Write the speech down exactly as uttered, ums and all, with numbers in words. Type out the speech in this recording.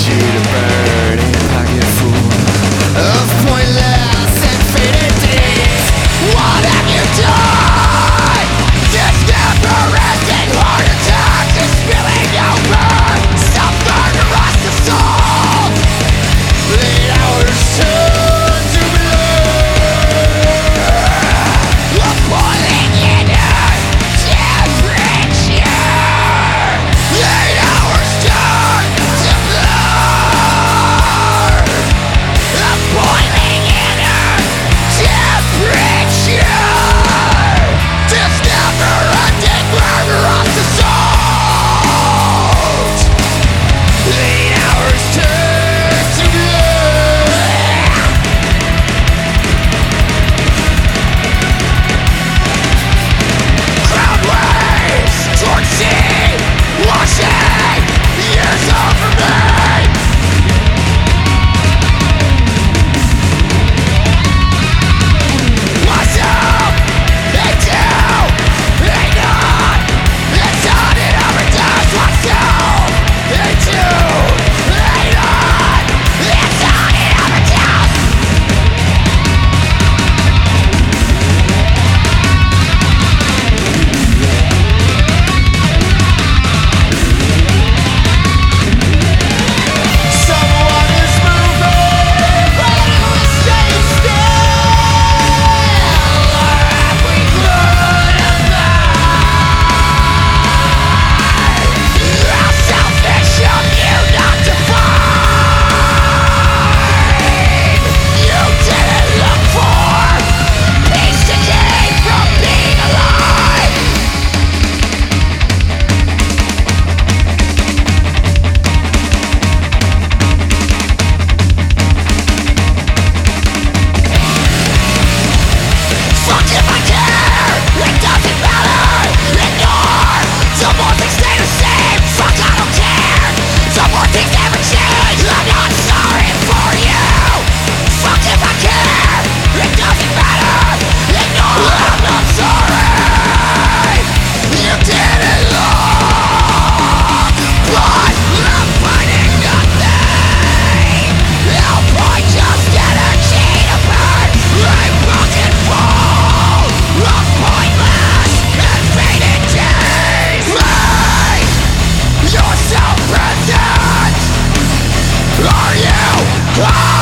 shoot a bird in a pocket full of pointless and faded days. What have you done? This never-ending heart attack is spilling over. Something to rust the soul. The hours turn to blur. A boiling inner temperature. The hours turn to blur. A boiling inner temperature. This never-ending murder of the souls. The hours turn to blur. Crowd waves toward sea, washing years over me. Myself, they do, they not. It's on it overdose. Myself, they do, they not. It's on it overdose. Someone is moving, but who is staying still? Or have we grown apart? How selfish of you not to find. You didn't look for peace to gain from being alive. Fuck if I care, it doesn't matter. Ignore, some more things stay the same. Fuck, I don't care, some more things never change. I'm not sorry for you. Fuck if I care, it doesn't matter. Ignore, I'm not sorry. You didn't look, but I'm finding nothing. Help, I just energy to burn. I'm fucking full of pointless and faded days. Make yourself present. Are you?